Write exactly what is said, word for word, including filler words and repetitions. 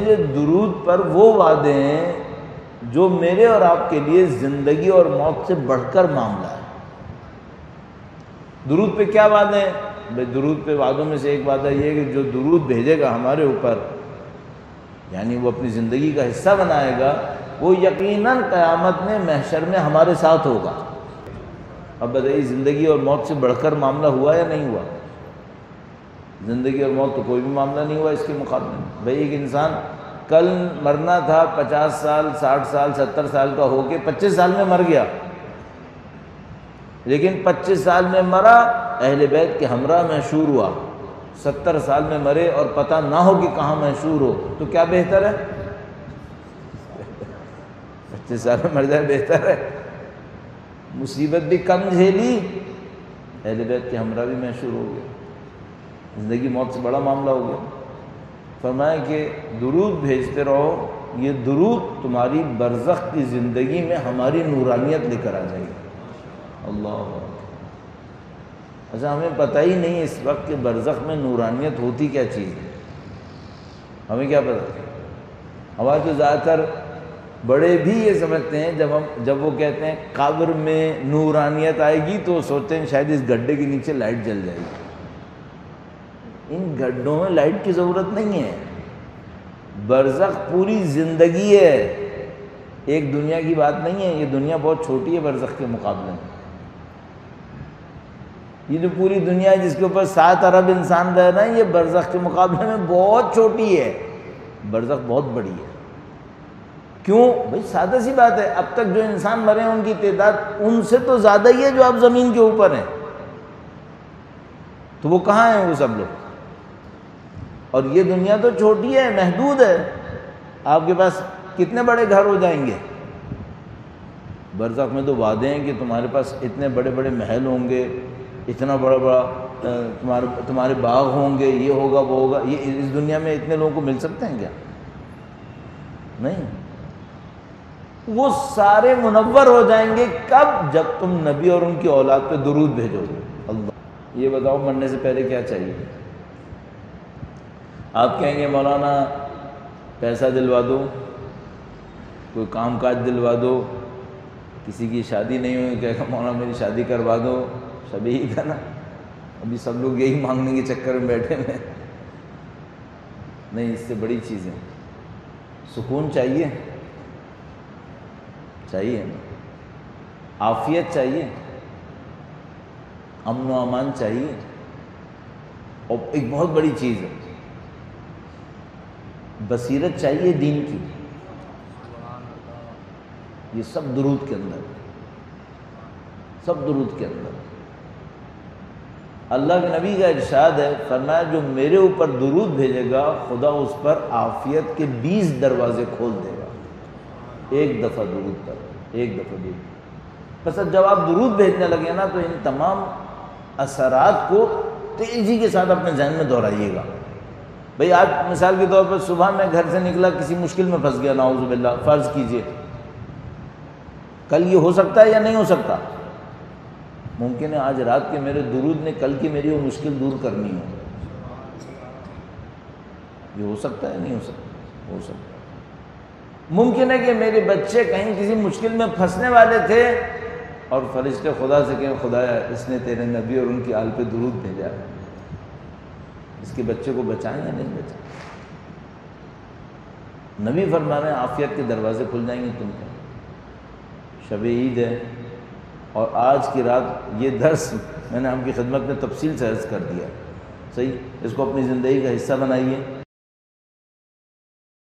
میرے درود پر وہ وعدے ہیں جو میرے اور آپ کے لیے زندگی اور موت سے بڑھ کر معاملہ ہے۔ درود پہ کیا وعدے ہیں؟ بھائی درود پہ وعدوں میں سے ایک وعدہ یہ ہے کہ جو درود بھیجے گا ہمارے اوپر، یعنی وہ اپنی زندگی کا حصہ بنائے گا، وہ یقیناً قیامت میں محشر میں ہمارے ساتھ ہوگا۔ اب بتائیے زندگی اور موت سے بڑھ کر معاملہ ہوا یا نہیں ہوا؟ زندگی اور موت تو کوئی بھی معاملہ نہیں ہوا اس کے مقابلے میں۔ بھائی ایک انسان کل مرنا تھا، پچاس سال ساٹھ سال ستر سال کا ہو کے پچیس سال میں مر گیا، لیکن پچیس سال میں مرا اہل بیت کے ہمراہ محشور ہوا، ستر سال میں مرے اور پتہ نہ ہو کہ کہاں محشور ہو، تو کیا بہتر ہے؟ پچیس سال میں مر جائے بہتر ہے۔ مصیبت بھی کم جھیلی، اہل بیت کے ہمراہ بھی محشور ہو گئے، زندگی موت سے بڑا معاملہ ہو گیا۔ فرمایا کہ درود بھیجتے رہو، یہ درود تمہاری برزخ کی زندگی میں ہماری نورانیت لے کر آ جائے گی۔ اللہ اچھا ہمیں پتہ ہی نہیں اس وقت کہ برزخ میں نورانیت ہوتی کیا چیز ہے، ہمیں کیا پتہ؟ ہمارے تو زیادہ تر بڑے بھی یہ سمجھتے ہیں، جب ہم جب وہ کہتے ہیں قبر میں نورانیت آئے گی تو سوچتے ہیں شاید اس گڈھے کے نیچے لائٹ جل جائے گی۔ ان گڈھوں میں لائٹ کی ضرورت نہیں ہے، برزخ پوری زندگی ہے، ایک دنیا کی بات نہیں ہے، یہ دنیا بہت چھوٹی ہے برزخ کے مقابلے میں۔ یہ جو پوری دنیا ہے جس کے اوپر سات ارب انسان رہ رہے ہیں، یہ برزخ کے مقابلے میں بہت چھوٹی ہے، برزخ بہت بڑی ہے۔ کیوں؟ بھائی سادہ سی بات ہے، اب تک جو انسان مرے ہیں ان کی تعداد ان سے تو زیادہ ہی ہے جو اب زمین کے اوپر ہیں، تو وہ کہاں ہیں وہ سب لوگ؟ اور یہ دنیا تو چھوٹی ہے، محدود ہے، آپ کے پاس کتنے بڑے گھر ہو جائیں گے؟ برزخ میں تو وعدے ہیں کہ تمہارے پاس اتنے بڑے بڑے محل ہوں گے، اتنا بڑا بڑا تمہارے تمہارے باغ ہوں گے، یہ ہوگا وہ ہوگا۔ یہ اس دنیا میں اتنے لوگوں کو مل سکتے ہیں کیا؟ نہیں، وہ سارے منور ہو جائیں گے کب؟ جب تم نبی اور ان کی اولاد پہ درود بھیجو گے۔ اللہ یہ بتاؤ مرنے سے پہلے کیا چاہیے؟ آپ کہیں گے مولانا پیسہ دلوا دو، کوئی کام کاج دلوا دو، کسی کی شادی نہیں ہوئی کہے گا مولانا میری شادی کروا دو، سب یہی تھا نا، ابھی سب لوگ یہی مانگنے کے چکر میں بیٹھے ہیں۔ نہیں، اس سے بڑی چیزیں، سکون چاہیے چاہیے عافیت چاہیے، امن و امان چاہیے، اور ایک بہت بڑی چیز ہے بصیرت چاہیے دین کی، یہ سب درود کے اندر، سب درود کے اندر۔ اللہ کے نبی کا ارشاد ہے، فرمایا جو میرے اوپر درود بھیجے گا خدا اس پر عافیت کے بیس دروازے کھول دے گا، ایک دفعہ درود پر، ایک دفعہ درود۔ بس جب آپ درود بھیجنے لگے نا تو ان تمام اثرات کو تیزی کے ساتھ اپنے ذہن میں دہرائیے گا۔ بھئی آج مثال کے طور پر صبح میں گھر سے نکلا، کسی مشکل میں پھنس گیا، نعوذ باللہ، فرض کیجئے، کل یہ ہو سکتا ہے یا نہیں ہو سکتا؟ ممکن ہے آج رات کے میرے درود نے کل کی میری وہ مشکل دور کرنی ہو، یہ ہو سکتا ہے نہیں ہو سکتا؟ ہو سکتا ہے۔ ممکن ہے کہ میرے بچے کہیں کسی مشکل میں پھنسنے والے تھے اور فرشتے خدا سے کہیں خدایا اس نے تیرے نبی اور ان کی آل پہ درود بھیجا، اس کے بچے کو بچائیں یا نہیں بچائیں؟ نبی فرما رہے ہیں عافیت کے دروازے کھل جائیں گے تم کو۔ شب عید ہے اور آج کی رات یہ درس میں نے آپ کی خدمت میں تفصیل سے عرض کر دیا، صحیح؟ اس کو اپنی زندگی کا حصہ بنائیے۔